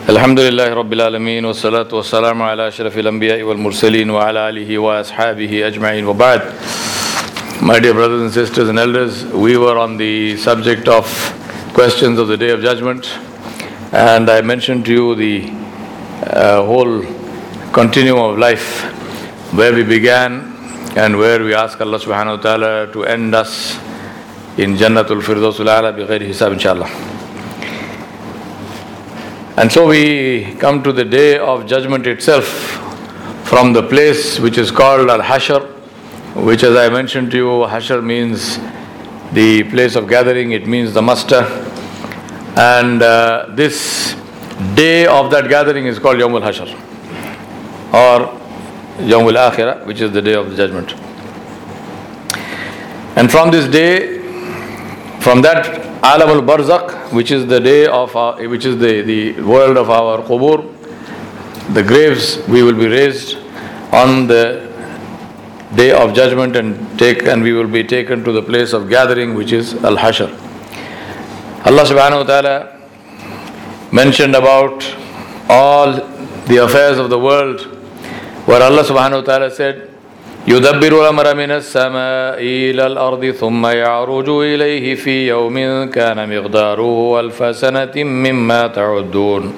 Alhamdulillah Rabbil Alameen wa salatu wa salamu ala ashrafil anbiya'i wal mursaleen wa ala alihi wa ashabihi ajma'in wa ba'd. My dear brothers and sisters and elders, we were on the subject of questions of the Day of Judgment, and I mentioned to you the whole continuum of life, where we began and where we ask Allah subhanahu wa ta'ala to end us in Jannatul Firdausul A'la bi ghairi hisab, inshallah. And so we come to the Day of Judgment itself from the place which is called Al-Hashr, which, as I mentioned to you, Hashr means the place of gathering, it means the muster. And this day of that gathering is called Yawm al-Hashr or Yawm al-Akhirah, which is the day of the judgment. And from this day, from that Alam al-Barzakh, which is the day of which is the world of our qubur, the graves, we will be raised on the day of judgment and we will be taken to the place of gathering, which is Al-Hashr. Allah subhanahu wa ta'ala mentioned about all the affairs of the world, where Allah subhanahu wa ta'ala said, يُدَبِّرُ الْأَمْرَ مِنَ السَّمَاءِ إِلَى الْأَرْضِ ثُمَّ يَعْرُجُ إِلَيْهِ فِي يَوْمٍ كَانَ مِقْدَارُهُ أَلْفَ سَنَةٍ مِّمَّا تَعُدُّونَ.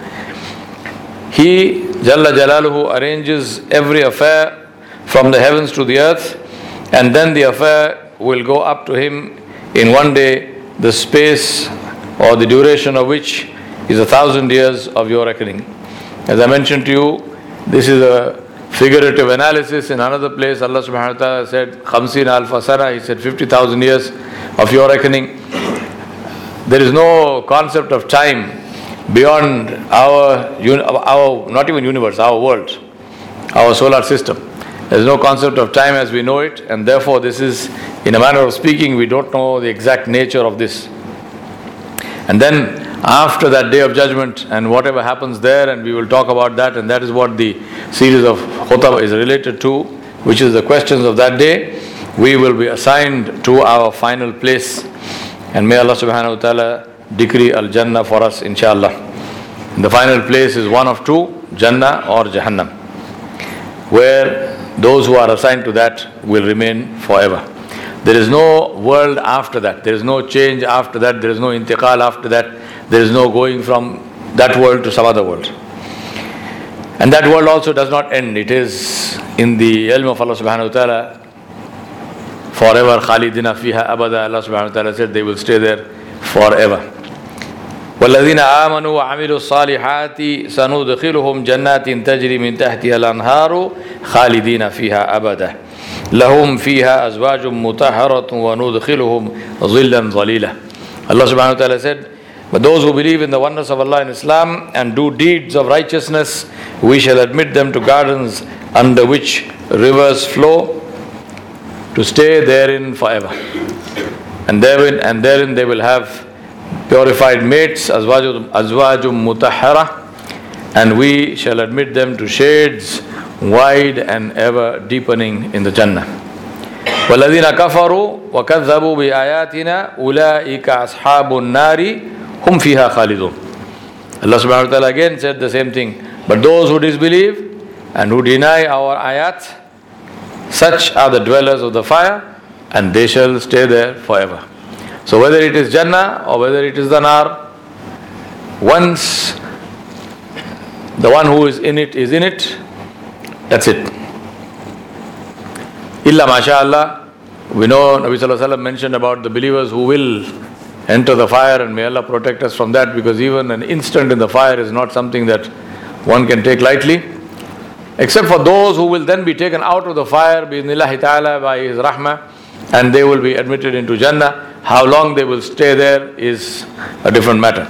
He, Jalla Jalaluhu, arranges every affair from the heavens to the earth, and then the affair will go up to him in one day, the space or the duration of which is 1,000 years of your reckoning. As I mentioned to you, this is a figurative analysis. In another place, Allah subhanahu wa ta'ala said, Khamseen alfa sana, He said 50,000 years of your reckoning. There is no concept of time beyond our not even universe, our world, our solar system. There is no concept of time as we know it, and therefore this is, in a manner of speaking, we don't know the exact nature of this. And then after that day of judgment and whatever happens there, and we will talk about that, and that is what the series of khutbah is related to, which is the questions of that day. We will be assigned to our final place, and may Allah subhanahu wa ta'ala decree al-Jannah for us, inshallah. The final place is one of two, Jannah or Jahannam, where those who are assigned to that will remain forever. There is no world after that. There is no change after that. There is no intiqal after that. There is no going from that world to some other world. And that world also does not end. It is in the ilm of Allah subhanahu wa ta'ala forever. Khalidina fiha abada. Allah subhanahu wa ta'ala said they will stay there forever. وَالَّذِينَ آمَنُوا وَعَمِلُوا الصَّالِحَاتِ سَنُدْخِلُهُمْ جَنَّاتٍ تَجْرِي مِنْ تَحْتِهَا الْأَنْهَارُ خَالِدِينَ فِيهَا أَبَدًا لَهُمْ فِيهَا أَزْوَاجٌ مُطَهَّرَةٌ وَنُدْخِلُهُمْ ظِلًّا ظَلِيلًا. Allah subhanahu wa ta'ala said, but those who believe in the oneness of Allah and Islam and do deeds of righteousness, we shall admit them to gardens under which rivers flow, to stay therein forever. And therein they will have purified mates, azwajum mutahhara, and we shall admit them to shades wide and ever deepening in the Jannah. وَالَّذِينَ كَفَرُوا وَكَذَّبُوا بِآيَاتِنَا أُولَٰئِكَ أَصْحَابُ النَّارِ هُمْ فِيهَا خَالِدُونَ. Allah subhanahu wa ta'ala again said the same thing. But those who disbelieve and who deny our ayat, such are the dwellers of the fire, and they shall stay there forever. So whether it is Jannah or whether it is the Nar, once the one who is in it, that's it. Illa masha'Allah, we know Nabi Sallallahu Alaihi Wasallam mentioned about the believers who will enter the fire, and may Allah protect us from that, because even an instant in the fire is not something that one can take lightly, except for those who will then be taken out of the fire bi-idhnillahi ta'ala by His rahmah, and they will be admitted into Jannah. How long they will stay there is a different matter.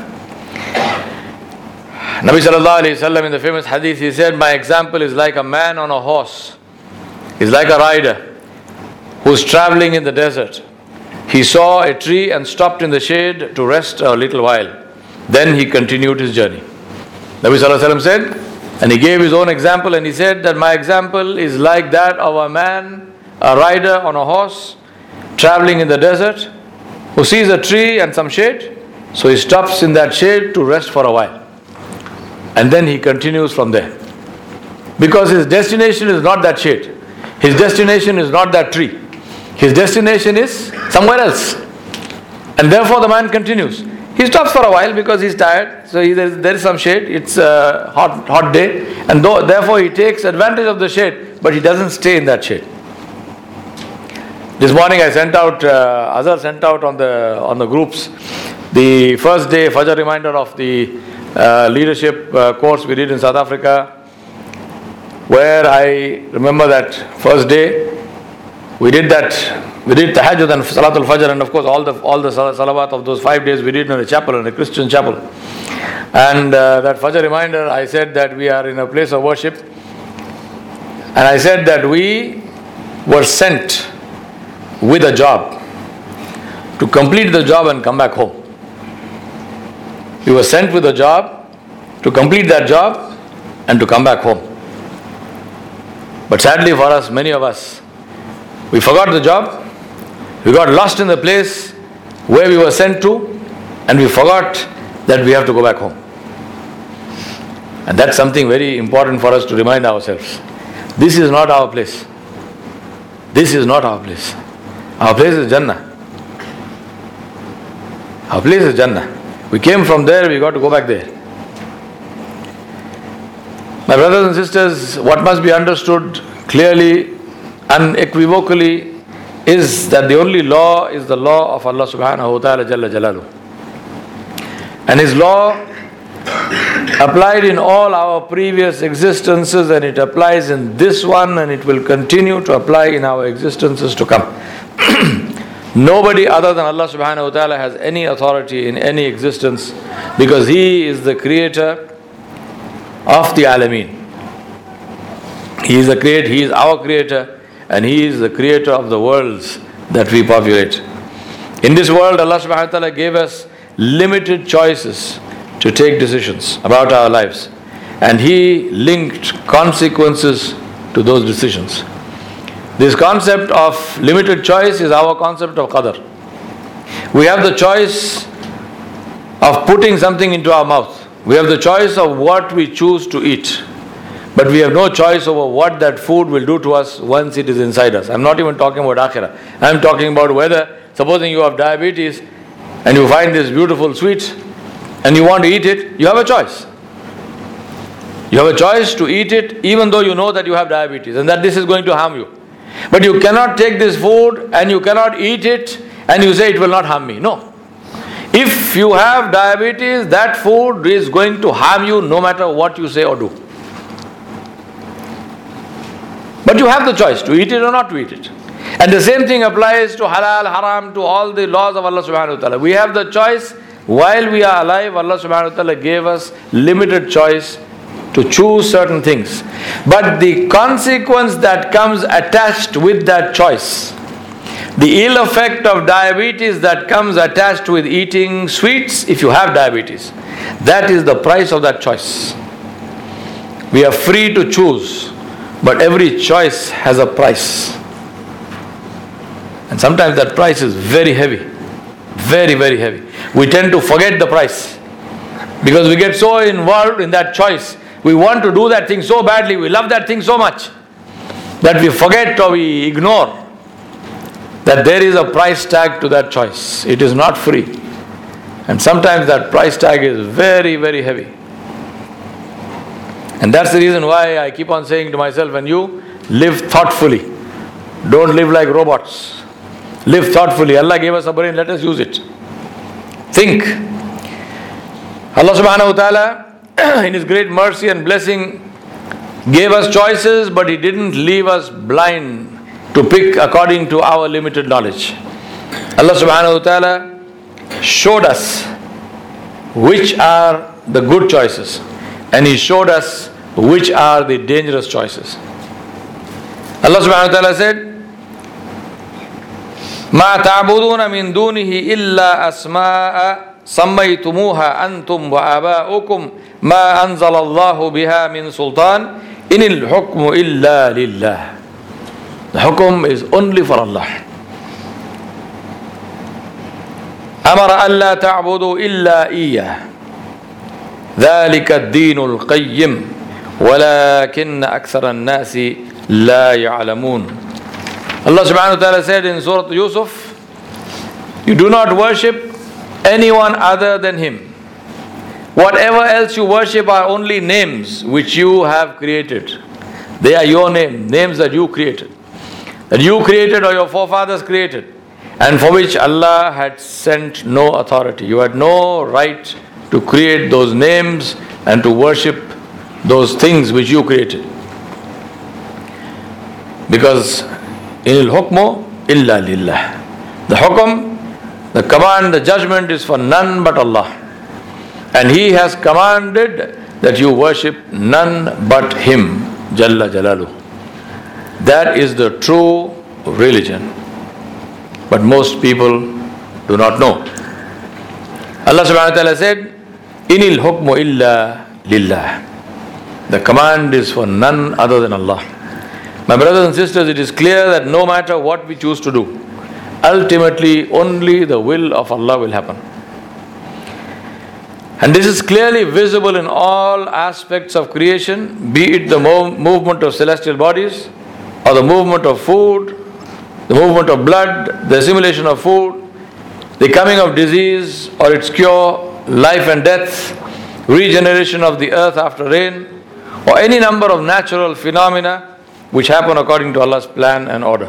Nabi Sallallahu Alaihi Wasallam in the famous hadith, he said, my example is like a man on a horse, is like a rider who's traveling in the desert. He saw a tree and stopped in the shade to rest a little while. Then he continued his journey. Nabi Sallallahu Alaihi Wasallam said, and he gave his own example, and he said that my example is like that of a man, a rider on a horse, traveling in the desert, who sees a tree and some shade, so he stops in that shade to rest for a while. and then he continues from there. Because his destination is not that shade. His destination is not that tree. His destination is somewhere else. And therefore the man continues. He stops for a while because he's tired. So there is some shade. It's a hot day. And therefore he takes advantage of the shade. But he doesn't stay in that shade. This morning I sent out, Azhar sent out on the groups, the first day Fajr reminder of the leadership course we did in South Africa, where I remember that first day we did Tahajjud and Salatul Fajr, and of course all the salawat of those 5 days we did in a chapel, in a Christian chapel. And that Fajr reminder, I said that we are in a place of worship, and I said that we were sent with a job to complete the job and come back home. We were sent with a job to complete that job and to come back home. But sadly for us, many of us, we forgot the job, we got lost in the place where we were sent to, and we forgot that we have to go back home. And that's something very important for us to remind ourselves. This is not our place. This is not our place. Our place is Jannah. Our place is Jannah. We came from there, we got to go back there. My brothers and sisters, what must be understood clearly, unequivocally, is that the only law is the law of Allah subhanahu wa ta'ala Jalla Jalaluhu. And His law applied in all our previous existences, and it applies in this one, and it will continue to apply in our existences to come. Nobody other than Allah subhanahu wa ta'ala has any authority in any existence, because He is the creator of the Alameen. He is our creator, and He is the creator of the worlds that we populate. In this world, Allah subhanahu wa ta'ala gave us limited choices to take decisions about our lives, and He linked consequences to those decisions. This concept of limited choice is our concept of qadar. We have the choice of putting something into our mouth. We have the choice of what we choose to eat. But we have no choice over what that food will do to us once it is inside us. I'm not even talking about akhirah. I'm talking about whether, supposing you have diabetes and you find this beautiful sweet and you want to eat it, you have a choice. You have a choice to eat it even though you know that you have diabetes and that this is going to harm you. But you cannot take this food and you cannot eat it and you say it will not harm me. No. If you have diabetes, that food is going to harm you no matter what you say or do. But you have the choice to eat it or not to eat it. And the same thing applies to halal, haram, to all the laws of Allah subhanahu wa ta'ala. We have the choice. While we are alive, Allah subhanahu wa ta'ala gave us limited choice to choose certain things. But the consequence that comes attached with that choice, the ill effect of diabetes that comes attached with eating sweets, if you have diabetes, that is the price of that choice. We are free to choose, but every choice has a price. And sometimes that price is very heavy. Very, very heavy. We tend to forget the price because we get so involved in that choice. We want to do that thing so badly, we love that thing so much that we forget or we ignore that there is a price tag to that choice. It is not free. And sometimes that price tag is very, very heavy. And that's the reason why I keep on saying to myself, when you live thoughtfully, don't live like robots. Live thoughtfully. Allah gave us a brain, let us use it. Think. Allah subhanahu wa ta'ala, in His great mercy and blessing, gave us choices, but He didn't leave us blind to pick according to our limited knowledge. Allah subhanahu wa ta'ala showed us which are the good choices, and He showed us which are the dangerous choices. Allah subhanahu wa ta'ala said, ما تعبدون من دونه إلا أسماء سميتموها أنتم وآباؤكم ما أنزل الله بها من سلطان إن الحكم إلا لله. The hukum is only for Allah. أمر ألا تعبدوا إلا إياه ذلك الدين القيم ولكن أكثر الناس لا يعلمون. Allah subhanahu wa ta'ala said in Surah Yusuf, you do not worship anyone other than Him. Whatever else you worship are only names which you have created. They are your names that you created. That you created or your forefathers created. And for which Allah had sent no authority. You had no right to create those names and to worship those things which you created. Because inil hukmu illa lillah. The hukum, the command, the judgment is for none but Allah. And He has commanded that you worship none but Him, Jalla Jalaluh. That is the true religion. But most people do not know. Allah subhanahu wa ta'ala said, Inil hukmu illa lillah. The command is for none other than Allah. My brothers and sisters, it is clear that no matter what we choose to do, ultimately only the will of Allah will happen. And this is clearly visible in all aspects of creation, be it the movement of celestial bodies, or the movement of food, the movement of blood, the assimilation of food, the coming of disease or its cure, life and death, regeneration of the earth after rain, or any number of natural phenomena which happen according to Allah's plan and order.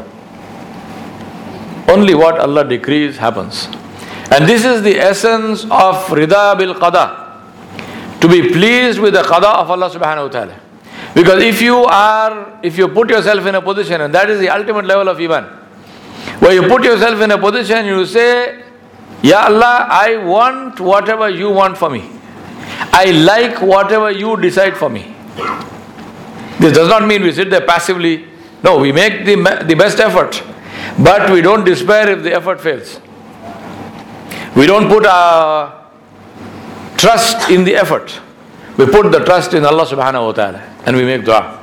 Only what Allah decrees happens. And this is the essence of rida bil qada, to be pleased with the qada of Allah subhanahu wa ta'ala. Because if you put yourself in a position, and that is the ultimate level of iman, where you put yourself in a position, you say, Ya Allah, I want whatever you want for me. I like whatever you decide for me. This does not mean we sit there passively. No, we make the best effort. But we don't despair if the effort fails. We don't put our trust in the effort. We put the trust in Allah subhanahu wa ta'ala and we make dua.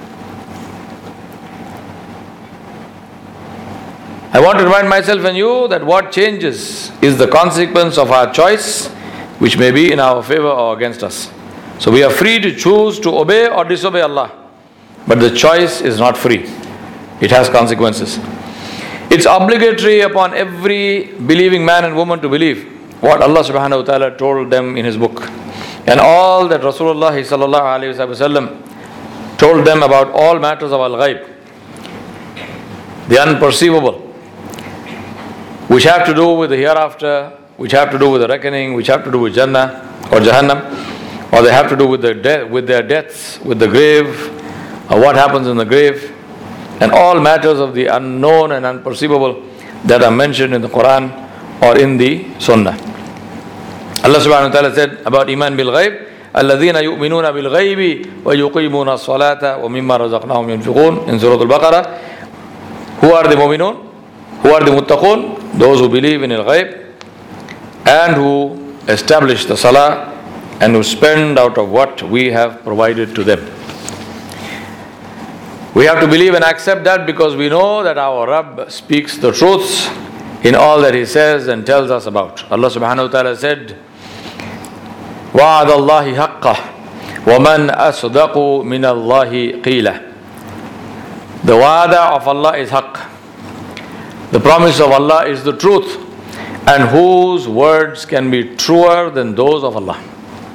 I want to remind myself and you that what changes is the consequence of our choice, which may be in our favor or against us. So we are free to choose to obey or disobey Allah. But the choice is not free. It has consequences. It's obligatory upon every believing man and woman to believe what Allah subhanahu wa ta'ala told them in His book. And all that Rasulullah sallallahu alayhi wa sallam told them about all matters of al-ghaib, the unperceivable, which have to do with the hereafter, which have to do with the reckoning, which have to do with Jannah or Jahannam, or they have to do with their deaths, with the grave, or what happens in the grave, and all matters of the unknown and unperceivable that are mentioned in the Quran or in the Sunnah. Allah subhanahu wa ta'ala said about Iman bil Ghaib, الَّذِينَ يُؤْمِنُونَ بِالْغَيْبِ وَيُقِيمُونَ الصَّلَاةَ وَمِمَّا رَزَقْنَاهُمْ يُنْفِقُونَ in Surah Al-Baqarah. Who are the mu'minun? Who are the muttaqun? Those who believe in al-Ghaib and who establish the salah and who spend out of what we have provided to them. We have to believe and accept that because we know that our Rabb speaks the truths in all that He says and tells us about. Allah subhanahu wa ta'ala said, وَعَدَ اللَّهِ حَقَّهُ وَمَنْ أَصْدَقُ مِنَ اللَّهِ قِيلًا. The wa'ada of Allah is haqq. The promise of Allah is the truth, and whose words can be truer than those of Allah.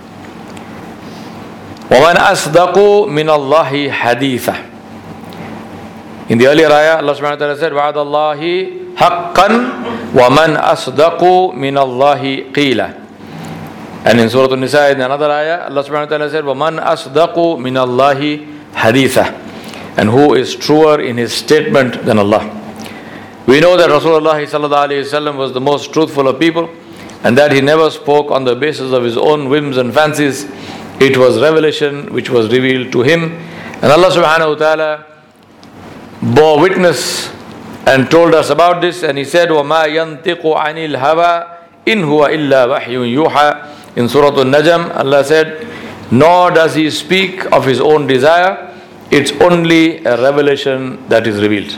وَمَنْ أَصْدَقُ مِنَ اللَّهِ حَدِيثًا. In the earlier ayah, Allah subhanahu wa ta'ala said, وَعَدَ اللَّهِ حَقًّا وَمَنْ أَصْدَقُ مِنَ اللَّهِ قِيلًا. And in Surah An-Nisa, in another ayah, Allah subhanahu wa ta'ala said, وَمَنْ أَصْدَقُ مِنَ اللَّهِ حَدِيثًا. And who is truer in his statement than Allah. We know that Rasulullah sallallahu alayhi wa sallam was the most truthful of people, and that he never spoke on the basis of his own whims and fancies. It was revelation which was revealed to him. And Allah subhanahu wa ta'ala bore witness and told us about this, and He said, وَمَا يَنْتِقُ عَنِ الْهَوَىٰ إِنْ هُوَ إِلَّا وَحْيٌ يُوحَىٰ. In Surah An-Najm, Allah said, nor does He speak of His own desire, it's only a revelation that is revealed.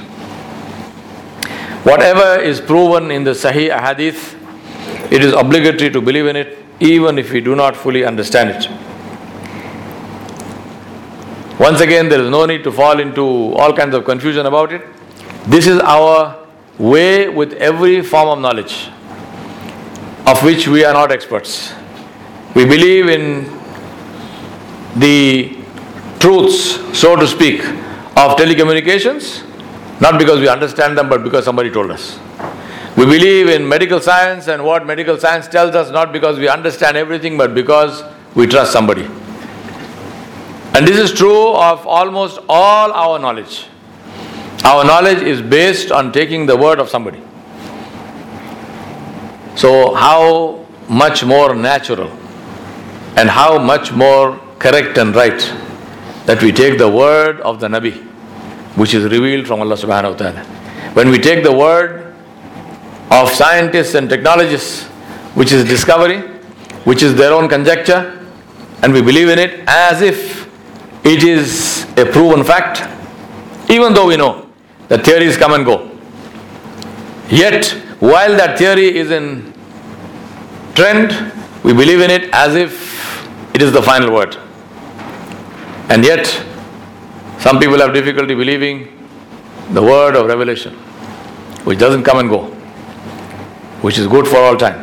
Whatever is proven in the Sahih Hadith, it is obligatory to believe in it even if we do not fully understand it. Once again, there is no need to fall into all kinds of confusion about it. This is our way with every form of knowledge, of which we are not experts. We believe in the truths, so to speak, of telecommunications, not because we understand them, but because somebody told us. We believe in medical science and what medical science tells us, not because we understand everything, but because we trust somebody. And this is true of almost all our knowledge. Our knowledge is based on taking the word of somebody. So how much more natural and how much more correct and right that we take the word of the Nabi, which is revealed from Allah subhanahu wa ta'ala. When we take the word of scientists and technologists, which is discovery, which is their own conjecture, and we believe in it as if it is a proven fact, even though we know that theories come and go. Yet, while that theory is in trend, we believe in it as if it is the final word. And yet, some people have difficulty believing the word of revelation, which doesn't come and go, which is good for all time.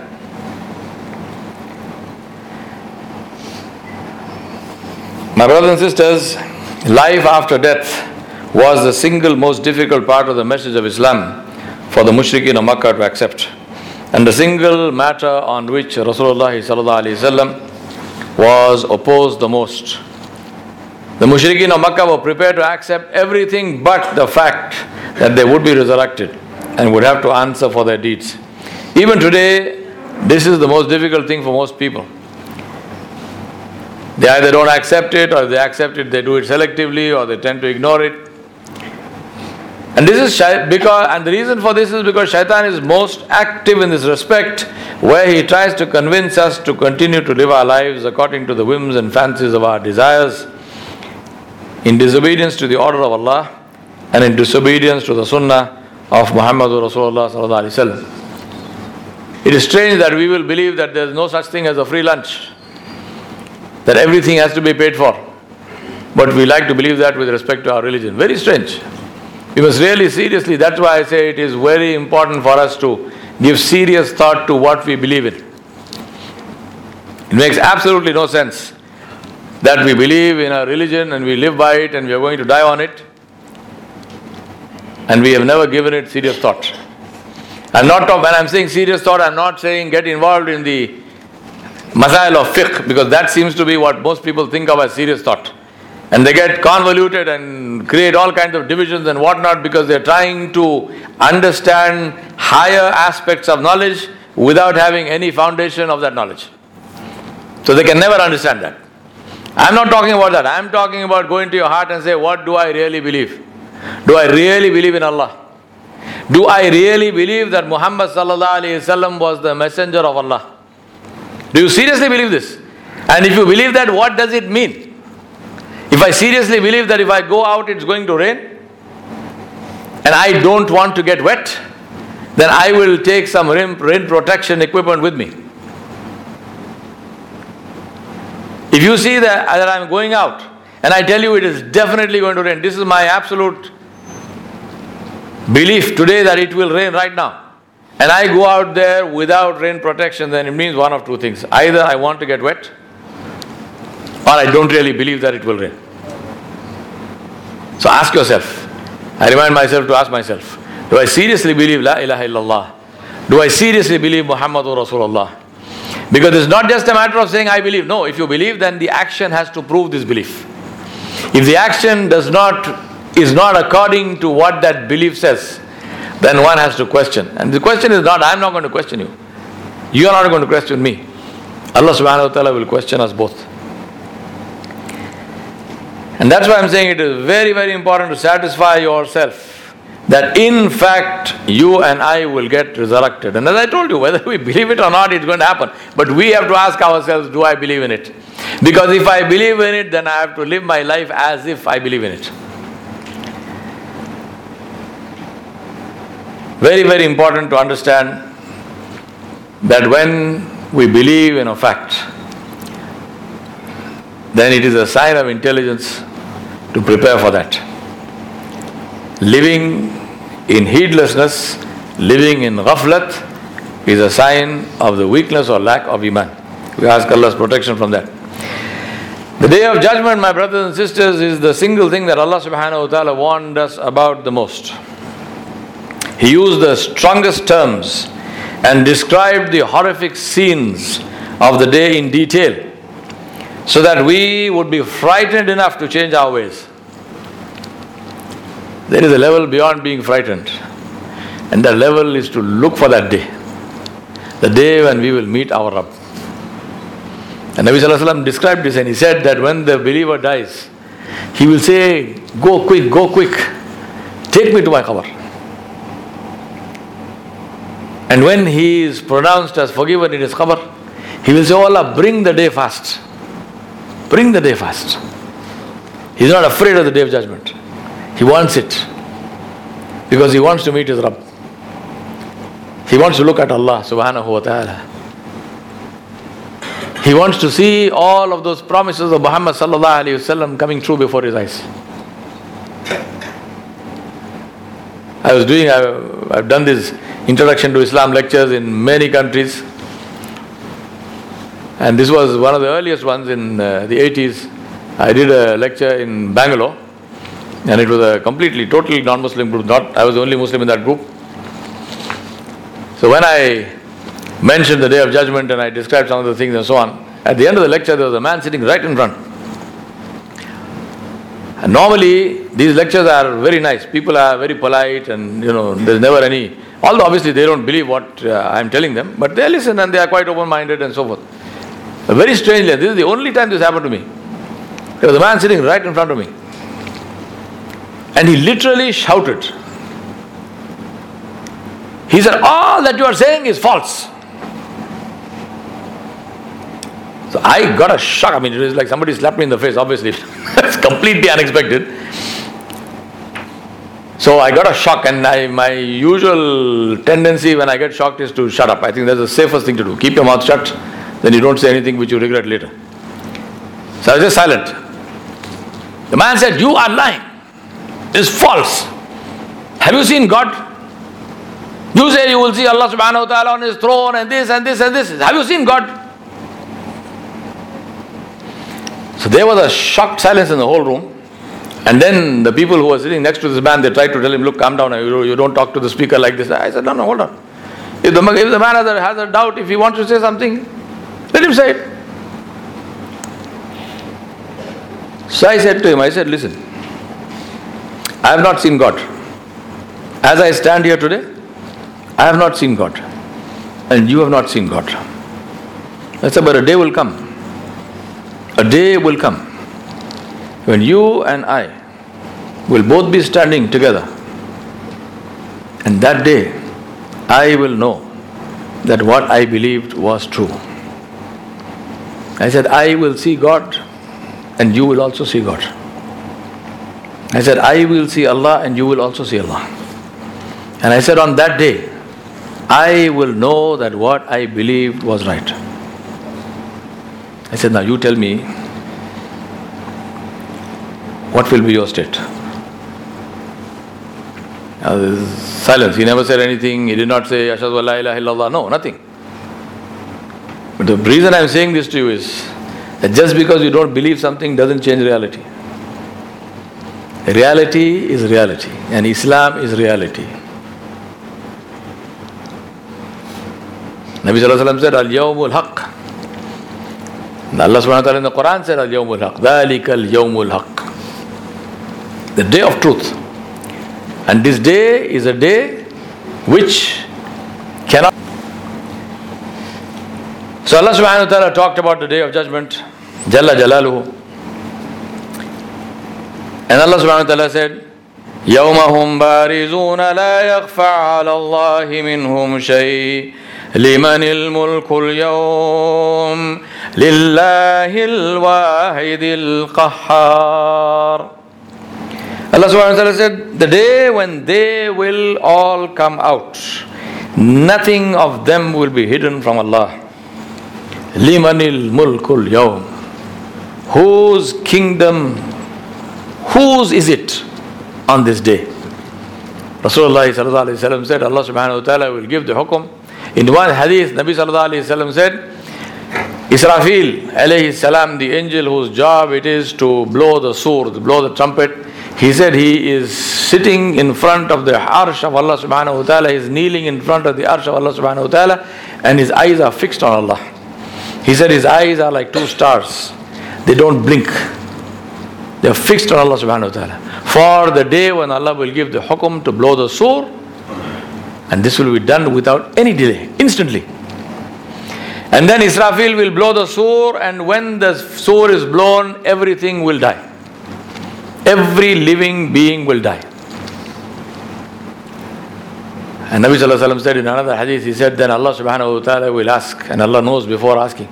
My brothers and sisters, life after death was the single most difficult part of the message of Islam for the mushrikeen of Makkah to accept, and the single matter on which Rasulullah sallallahu alaihi wasallam was opposed the most. The mushrikeen of Makkah were prepared to accept everything but the fact that they would be resurrected and would have to answer for their deeds. Even today, this is the most difficult thing for most people. They either don't accept it, or if they accept it, they do it selectively, or they tend to ignore it. And this is the reason for this is because Shaitan is most active in this respect, where he tries to convince us to continue to live our lives according to the whims and fancies of our desires, in disobedience to the order of Allah and in disobedience to the Sunnah of Muhammadur Rasulullah sallallahu alaihi wasallam. It is strange that we will believe that there is no such thing as a free lunch, that everything has to be paid for. But we like to believe that with respect to our religion. Very strange. We must really seriously, that's why I say it is very important for us to give serious thought to what we believe in. It makes absolutely no sense that we believe in a religion and we live by it and we are going to die on it, and we have never given it serious thought. When I'm saying serious thought, I'm not saying get involved in the masail of fiqh, because that seems to be what most people think of as serious thought. And they get convoluted and create all kinds of divisions and whatnot because they're trying to understand higher aspects of knowledge without having any foundation of that knowledge. So they can never understand that. I'm not talking about that. I'm talking about going to your heart and say, what do I really believe? Do I really believe in Allah? Do I really believe that Muhammad sallallahu alaihi wasallam was the messenger of Allah? Do you seriously believe this? And if you believe that, what does it mean? If I seriously believe that if I go out it's going to rain and I don't want to get wet, then I will take some rain protection equipment with me. If you see that I'm going out and I tell you it is definitely going to rain, this is my absolute belief today that it will rain right now, and I go out there without rain protection, then it means one of two things. Either I want to get wet, or I don't really believe that it will rain. So ask yourself. I remind myself to ask myself, do I seriously believe La ilaha illallah? Do I seriously believe Muhammadur Rasulullah? Because it's not just a matter of saying I believe. No, if you believe, then the action has to prove this belief. If the action is not according to what that belief says, then one has to question. And the question is not, I'm not going to question you. You are not going to question me. Allah subhanahu wa ta'ala will question us both. And that's why I'm saying it is very, very important to satisfy yourself that in fact you and I will get resurrected. And as I told you, whether we believe it or not, it's going to happen. But we have to ask ourselves, do I believe in it? Because if I believe in it, then I have to live my life as if I believe in it. Very, very important to understand that when we believe in a fact, then it is a sign of intelligence to prepare for that. Living in heedlessness, living in ghaflat, is a sign of the weakness or lack of iman. We ask Allah's protection from that. The Day of Judgment, my brothers and sisters, is the single thing that Allah subhanahu wa ta'ala warned us about the most. He used the strongest terms and described the horrific scenes of the day in detail, so that we would be frightened enough to change our ways. There is a level beyond being frightened, and that level is to look for that day, the day when we will meet our Rabb. And Nabi Sallallahu Alaihi Wasallam described this, and he said that when the believer dies, he will say, go quick, take me to my qabr. And when he is pronounced as forgiven in his qabr, he will say, oh Allah, bring the day fast. Bring the day fast. He is not afraid of the Day of Judgment. He wants it, because he wants to meet his Rabb. He wants to look at Allah subhanahu wa ta'ala. He wants to see all of those promises of Muhammad sallallahu alayhi wasallam coming true before his eyes. I've done this Introduction to Islam lectures in many countries, and this was one of the earliest ones in the 80s. I did a lecture in Bangalore, and it was a totally non-Muslim group. I was the only Muslim in that group. So when I mentioned the Day of Judgment and I described some of the things and so on, at the end of the lecture there was a man sitting right in front. And normally these lectures are very nice. People are very polite, and there's never any, although obviously they don't believe what I'm telling them, but they listen and they are quite open-minded and so forth. But very strangely, this is the only time this happened to me. There was a man sitting right in front of me, and he literally shouted. He said, all that you are saying is false. So I got a shock. I mean, it was like somebody slapped me in the face, obviously. It's completely unexpected. So I got a shock, and my usual tendency when I get shocked is to shut up. I think that's the safest thing to do. Keep your mouth shut, then you don't say anything which you regret later. So I was just silent. The man said, you are lying. It's false. Have you seen God? You say you will see Allah subhanahu wa ta'ala on his throne and this and this and this. Have you seen God? So there was a shocked silence in the whole room. And then the people who were sitting next to this man, they tried to tell him, look, calm down, you don't talk to the speaker like this. I said, no, hold on. If the man has a doubt, if he wants to say something, let him say it. So I said to him, listen, I have not seen God. As I stand here today, I have not seen God, and you have not seen God. I said, but a day will come. A day will come when you and I will both be standing together, and that day I will know that what I believed was true. I said, I will see God, and you will also see God. I said, I will see Allah, and you will also see Allah. And I said, on that day I will know that what I believed was right. I said, now you tell me, what will be your state? Now there is silence. He never said anything. He did not say, Ashhadu an la ilaha illallah. No, nothing. But the reason I am saying this to you is that just because you don't believe something doesn't change reality. Reality is reality, and Islam is reality. Nabi Sallallahu Alaihi Wasallam said, Al-Yawmul Haqq. Allah Subhanahu wa Ta'ala in the Quran said, Al-Yawmul Haqq. Dhalika Al-Yawmul Haqq. The day of truth. And this day is a day which cannot. So Allah Subhanahu wa Ta'ala talked about the Day of Judgment, Jalla Jalaluhu. And Allah Subhanahu wa Ta'ala said, يَوْمَ هُمْ بَارِزُونَ لَا يَخْفَى عَلَى اللَّهِ مِنْهُمْ شَيْءٌ لِمَنِ الْمُلْكُ الْيَوْمِ لِلَّهِ الْوَاحِدِ الْقَهَّارِ. Allah Subhanahu wa Ta'ala said, the day when they will all come out, nothing of them will be hidden from Allah. Limanil mulkul yawm. Whose kingdom, whose is it on this day? Rasulullah sallallahu alayhi wa sallam said, Allah subhanahu wa ta'ala will give the hukum. In one hadith, Nabi sallallahu alayhi wa sallam said, Israfil alayhi salam, the angel whose job it is to blow the sur, to blow the trumpet, he said he is sitting in front of the arsh of Allah subhanahu wa ta'ala, he is kneeling in front of the arsh of Allah subhanahu wa ta'ala, and his eyes are fixed on Allah. He said his eyes are like two stars. They don't blink. They are fixed on Allah subhanahu wa ta'ala. For the day when Allah will give the hukum to blow the sur, and this will be done without any delay, instantly. And then Israfil will blow the sur, and when the sur is blown, everything will die. Every living being will die. And Nabi sallallahu alayhi wa sallam said in another hadith, he said, then Allah subhanahu wa ta'ala will ask, and Allah knows before asking.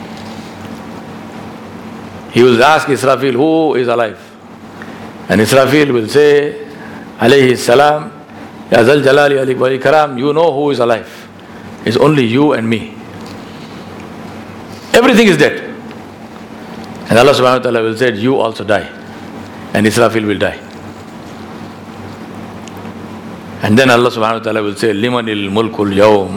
He will ask Israfil, who is alive? And Israfil will say, alayhi salam, Ya Zal Jalali Alik Wali Karam, you know who is alive. It's only you and me. Everything is dead. And Allah subhanahu wa ta'ala will say, you also die. And Israfil will die. And then Allah subhanahu wa ta'ala will say, Limanil mulkul yawm.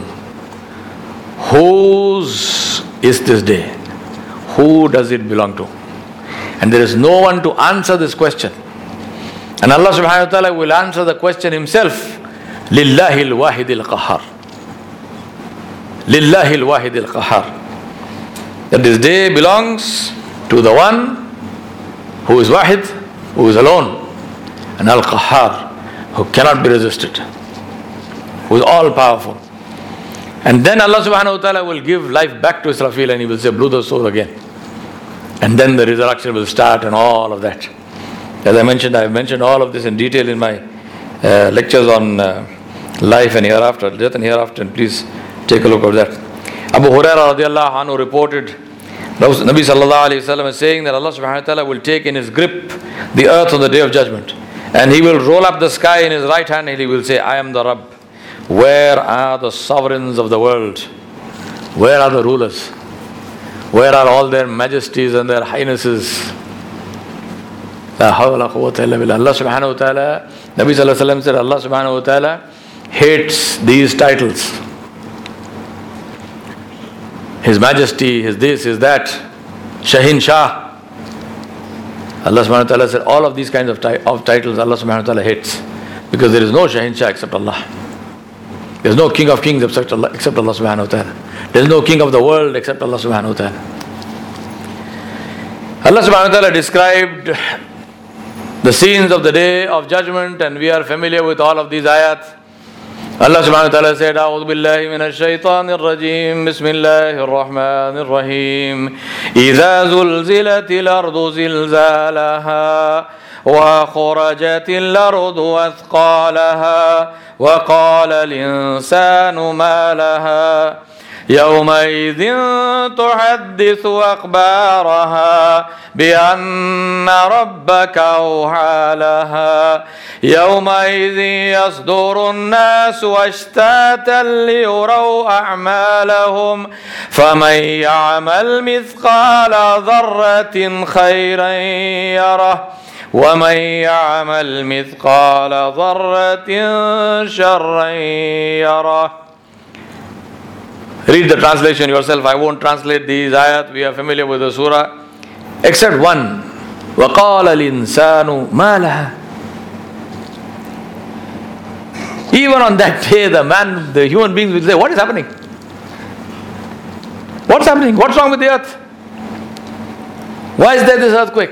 Whose is this day? Who does it belong to? And there is no one to answer this question. And Allah subhanahu wa ta'ala will answer the question himself. Lillahil wahidil qahar. Lillahil wahidil qahar. That this day belongs to the one who is wahid, who is alone. And al-qahar, who cannot be resisted. Who is all powerful. And then Allah subhanahu wa ta'ala will give life back to Israfil, and he will say, blow the soul again. And then the resurrection will start and all of that. As I have mentioned all of this in detail in my lectures on life and hereafter, death and hereafter, and please take a look at that. Abu Hurairah radiallahu anhu reported Nabi sallallahu alayhi wa sallam is saying that Allah subhanahu wa ta'ala will take in his grip the earth on the day of judgment, and he will roll up the sky in his right hand, and he will say, I am the Rabb. Where are the sovereigns of the world? Where are the rulers? Where are all their majesties and their highnesses? La hawla quwwata illa billah. Allah subhanahu wa ta'ala, Nabi sallallahu alayhi wa sallam said, Allah subhanahu wa ta'ala hates these titles. His Majesty, His this, His that, Shahin Shah. Allah subhanahu wa ta'ala said all of these kinds of titles Allah subhanahu wa ta'ala hates, because there is no Shahin Shah except Allah. There is no King of Kings except Allah subhanahu wa ta'ala. There is no King of the world except Allah subhanahu wa ta'ala. Allah subhanahu wa ta'ala described the scenes of the day of judgment, and we are familiar with all of these ayat. Allah subhanahu wa ta'ala said, A'udhu billahi minash shaitanir rajim, Bismillahir Rahmanir Rahim. Idha zulzilatil ardu zilzalaha, wa khurajatil ardu athqalaha, wa qala al-insanu ma laha. يومئذ تحدث أخبارها بأن ربك أوحى لها يومئذ يصدر الناس أشتاتا ليروا أعمالهم فمن يعمل مثقال ذرة خيرا يره ومن يعمل مثقال ذرة شرا يره. Read the translation yourself. I won't translate these ayat. We are familiar with the surah. Except one. وَقَالَ الْإِنسَانُ مَا لَهَا. Even on that day, the human beings will say, what is happening? What's happening? What's wrong with the earth? Why is there this earthquake?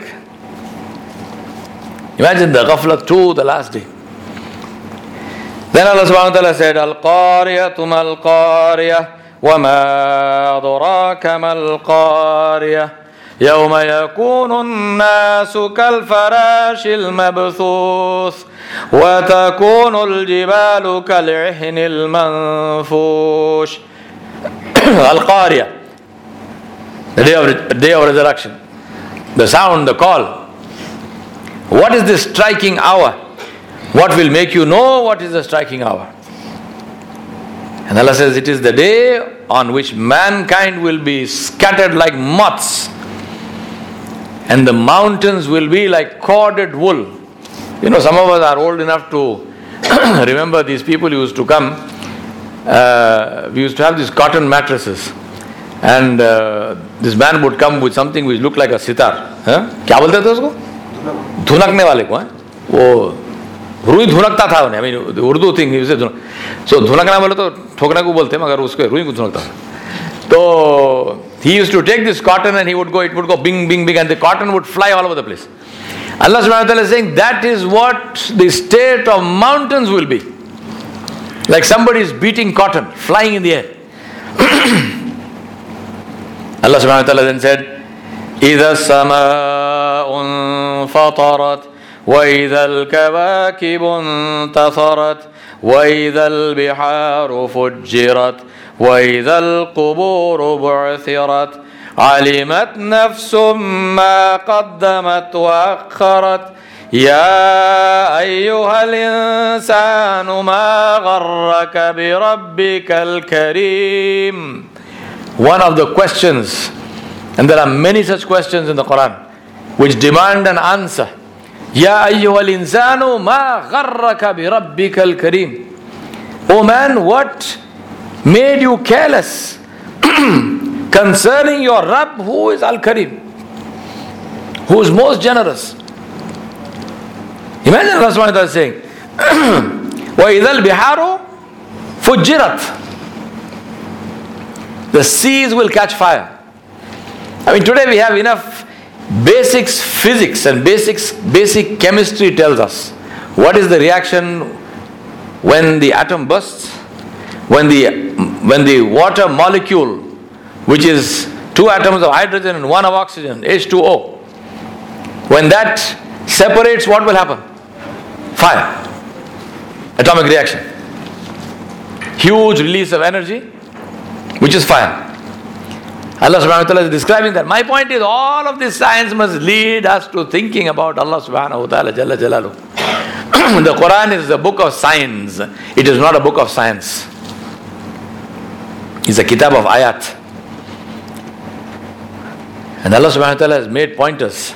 Imagine the ghaflat to the last day. Then Allah subhanahu wa ta'ala said, Al-Qariyatu mal-Qariyah. وما أدراك ما القارية يوم يكون الناس كالفراش المبثوث وتكون الجبال كالعهن المنفوش. القارية, the day of resurrection, the sound, the call. What is this striking hour? What will make you know what is the striking hour? And Allah says, it is the day on which mankind will be scattered like moths, and the mountains will be like corded wool. You know, some of us are old enough to remember these people who used to come. We used to have these cotton mattresses, and this man would come with something which looked like a sitar. क्या बोलते थे उसको? धुनकने वाले को, वो रुई धुनकता था उन्हें. I mean, the Urdu thing, he said, so धुनकना बोले तो ठोकने को बोलते हैं, मगर उसको रुई को धुनकता था. So he used to take this cotton and it would go bing, bing, bing, and the cotton would fly all over the place. Allah subhanahu wa ta'ala is saying that is what the state of mountains will be. Like somebody is beating cotton, flying in the air. Allah subhanahu wa ta'ala then said, إِذَا السَّمَاءُ انْفَطَرَتْ وَإِذَا الْكَوَاكِبُ انْتَثَرَتْ وَإِذَا الْبِحَارُ فُجِّرَتْ وَإِذَا الْقُبُورُ بُعْثِرَتْ عَلِمَتْ نَفْسٌ مَا قَدَّمَتْ وَأَخَّرَتْ يَا أَيُّهَا الْإِنسَانُ مَا غَرَّكَ بِرَبِّكَ الْكَرِيمِ. One of the questions, and there are many such questions in the Quran, which demand an answer. يَا أَيُّهَا الْإِنسَانُ مَا غَرَّكَ بِرَبِّكَ الْكَرِيمِ. O man, what made you careless concerning your Rabb who is Al-Karim, who is most generous? Imagine Allah subhanahu wa ta'ala saying, وَإِذَا الْبِحَارُ فُجِّرَتْ. The seas will catch fire. I mean, today we have enough basics physics and basic chemistry tells us what is the reaction when the atom bursts, when the water molecule, which is 2 atoms of hydrogen and 1 of oxygen, H2O, when that separates, what will happen? Fire. Atomic reaction. Huge release of energy, which is fire. Allah subhanahu wa ta'ala is describing that. My point is, all of this science must lead us to thinking about Allah subhanahu wa ta'ala Jalla Jalaluhu. The Quran is a book of science. It is not a book of science. It's a kitab of ayat. And Allah subhanahu wa ta'ala has made pointers.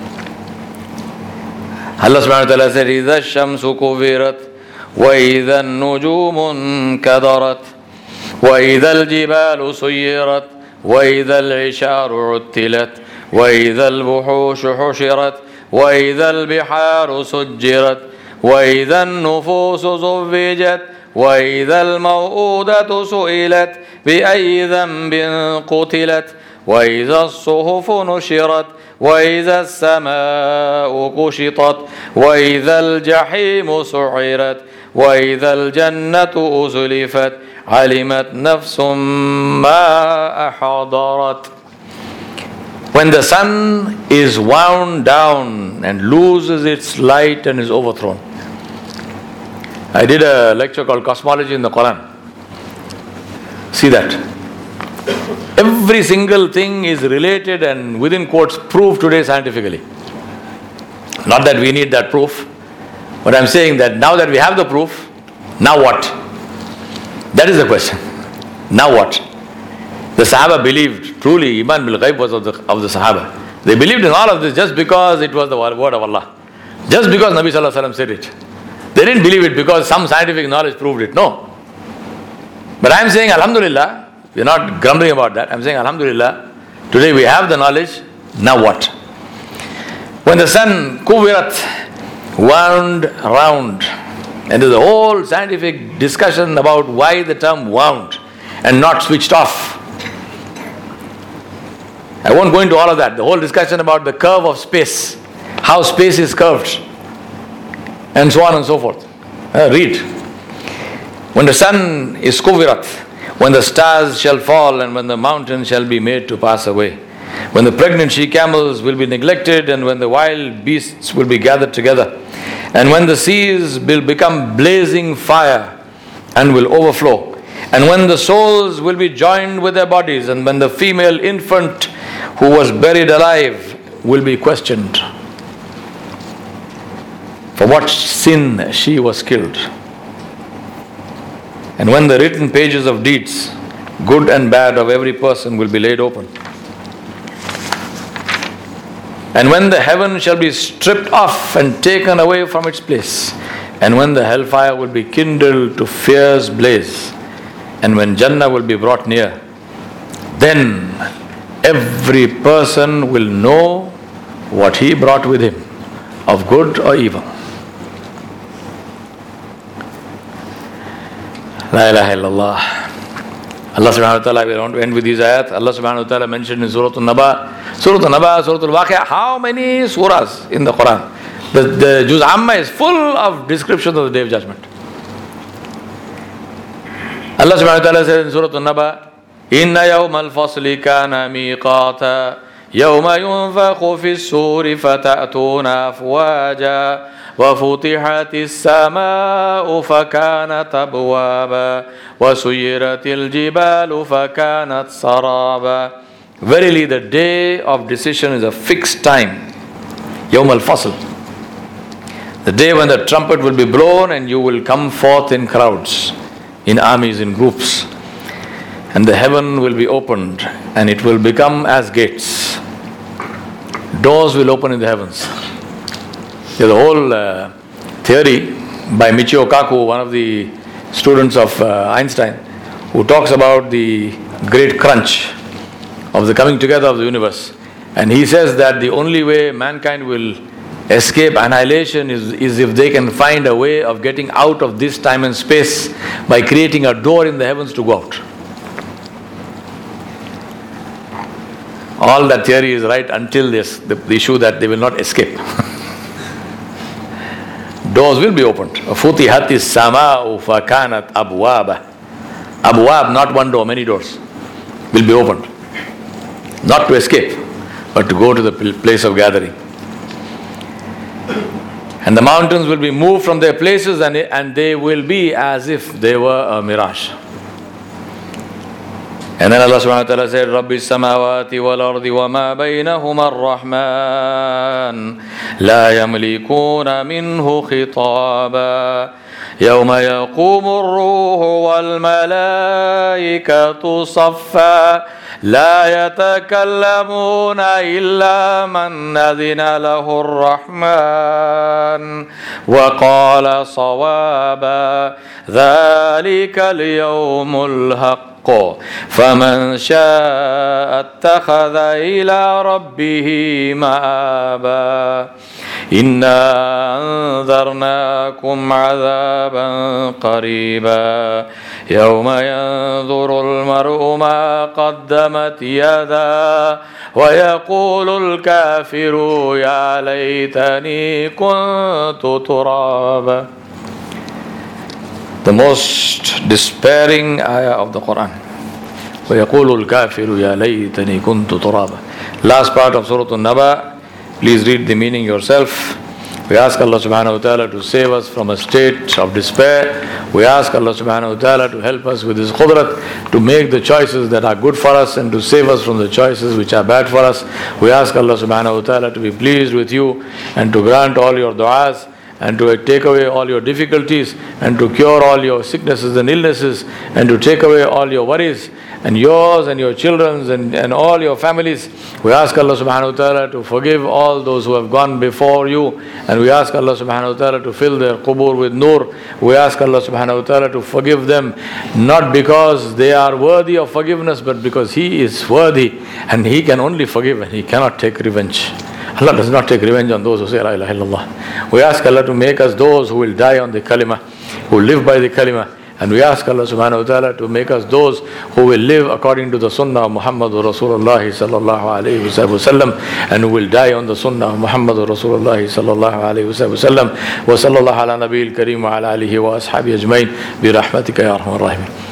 Allah subhanahu wa ta'ala said, إِذَا الشَّمْسُ كُوِّرَتْ وَإِذَا النُّجُومُ انْكَدَرَتْ وَإِذَا الْجِبَالُ سُيِّرَتْ وَإِذَا الْعِشَارُ عُطِّلَتْ وَإِذَا الْبُحُوشُ حُشِرَتْ وَإِذَا الْبِحَارُ سُجِّرَتْ وَإِذَا النُّفُوسُ زُوِّجَتْ وَإِذَا الْمَوْءُودَةُ سُئِلَتْ بِأَيِّ ذَنبٍ قُتِلَتْ وَإِذَا الصُّحُفُ نُشِرَتْ وَإِذَا السَّمَاءُ كُشِطَتْ وَإِذَا الْجَحِيمُ سُعِّرَتْ وَإِذَا الْجَنَّةُ أُزْلِفَتْ عَلِمَتْ نَفْسٌ مَا أَحْضَرَتْ. When the sun is wound down and loses its light and is overthrown. I did a lecture called Cosmology in the Quran. See that. Every single thing is related and within quotes proved today scientifically. Not that we need that proof, but I'm saying that now that we have the proof, now what? That is the question. Now what? The Sahaba believed, truly Iman bil Ghaib was of the Sahaba. They believed in all of this just because it was the word of Allah. Just because Nabi Sallallahu Alaihi Wasallam said it. They didn't believe it because some scientific knowledge proved it. No. But I'm saying Alhamdulillah, we're not grumbling about that. I'm saying Alhamdulillah, today we have the knowledge, now what? When the sun kuwirat, wound round, and there's a whole scientific discussion about why the term wound and not switched off. I won't go into all of that. The whole discussion about the curve of space, how space is curved, and so on and so forth. Read. When the sun is kuwirat, when the stars shall fall and when the mountains shall be made to pass away, when the pregnant she-camels will be neglected and when the wild beasts will be gathered together, and when the seas will become blazing fire and will overflow, and when the souls will be joined with their bodies, and when the female infant who was buried alive will be questioned for what sin she was killed. And when the written pages of deeds, good and bad, of every person will be laid open. And when the heaven shall be stripped off and taken away from its place, and when the hellfire will be kindled to fierce blaze, and when Jannah will be brought near, then every person will know what he brought with him, of good or evil. La ilaha illallah. Allah subhanahu wa ta'ala, we want to end with these ayat. Allah subhanahu wa ta'ala mentioned in Surah Al-Naba, Surah Al-Naba, Surah Al-Waqi'ah, how many surahs in the Quran? The Juz Amma is full of descriptions of the Day of Judgment. Allah subhanahu wa ta'ala says in Surah Al-Naba, Inna yawma al-fasli kana miqata, yawma yunfakhu fi s-suri fata'atuna afwaja, وفتحت السماء فكانت أبوابا وسيرت الجبال فكانت سرابا. Verily the day of decision is a fixed time. يوم الفصل. The day when the trumpet will be blown and you will come forth in crowds, in armies, in groups. And the heaven will be opened and it will become as gates. Doors will open in the heavens. There's a whole theory by Michio Kaku, one of the students of Einstein, who talks about the great crunch of the coming together of the universe. And he says that the only way mankind will escape annihilation is if they can find a way of getting out of this time and space by creating a door in the heavens to go out. All that theory is right until this, the issue that they will not escape. Doors will be opened. فُتِحَتِ السَّمَاءُ فَكَانَتْ أَبْوَابًا. Abwab, not one door, many doors will be opened. Not to escape, but to go to the place of gathering. And the mountains will be moved from their places and they will be as if they were a mirage. And then Allah subhanahu wa ta'ala said, رَبِّ السَّمَاوَاتِ وَالْأَرْضِ وَمَا بَيْنَهُمَا الرَّحْمَنُ لَا يَمْلِكُونَ مِنْهُ خِطَابًا يَوْمَ يَقُومُ الرُّوحُ وَالْمَلَائِكَةُ صَفًّا لَا يَتَكَلَّمُونَ إِلَّا مَنْ أَذِنَ لَهُ الرَّحْمَنُ وَقَالَ صَوَابًا ذَلِكَ الْيَوْمُ الْحَقُّ فمن شاء اتخذ إلى ربه مآبا إنا أنذرناكم عذابا قريبا يوم ينظر المرء ما قدمت يداه ويقول الكافر يا ليتني كنت ترابا. The most despairing ayah of the Quran. وَيَقُولُ الْكَافِرُ يَا لَيْتَنِي كُنْتُ تُرَابًا. Last part of Surah Al-Naba. Please read the meaning yourself. We ask Allah subhanahu wa ta'ala to save us from a state of despair. We ask Allah subhanahu wa ta'ala to help us with His qudrat, to make the choices that are good for us and to save us from the choices which are bad for us. We ask Allah subhanahu wa ta'ala to be pleased with you and to grant all your du'as, and to take away all your difficulties, and to cure all your sicknesses and illnesses, and to take away all your worries, and yours and your children's and all your families. We ask Allah subhanahu wa ta'ala to forgive all those who have gone before you, and we ask Allah subhanahu wa ta'ala to fill their qubur with nur. We ask Allah subhanahu wa ta'ala to forgive them, not because they are worthy of forgiveness, but because He is worthy, and He can only forgive and He cannot take revenge. Allah does not take revenge on those who say La ilaha illallah. We ask Allah to make us those who will die on the kalima, who live by the kalima. And we ask Allah subhanahu wa ta'ala to make us those who will live according to the sunnah of Muhammadur Rasulullah sallallahu alayhi wa sallam, and who will die on the sunnah of Muhammadur Rasulullah sallallahu alayhi wa sallam. Wa sallallahu ala nabiyil kareem wa ala alihi wa ashabihi ajmain bi rahmatika ya arhamar rahimin.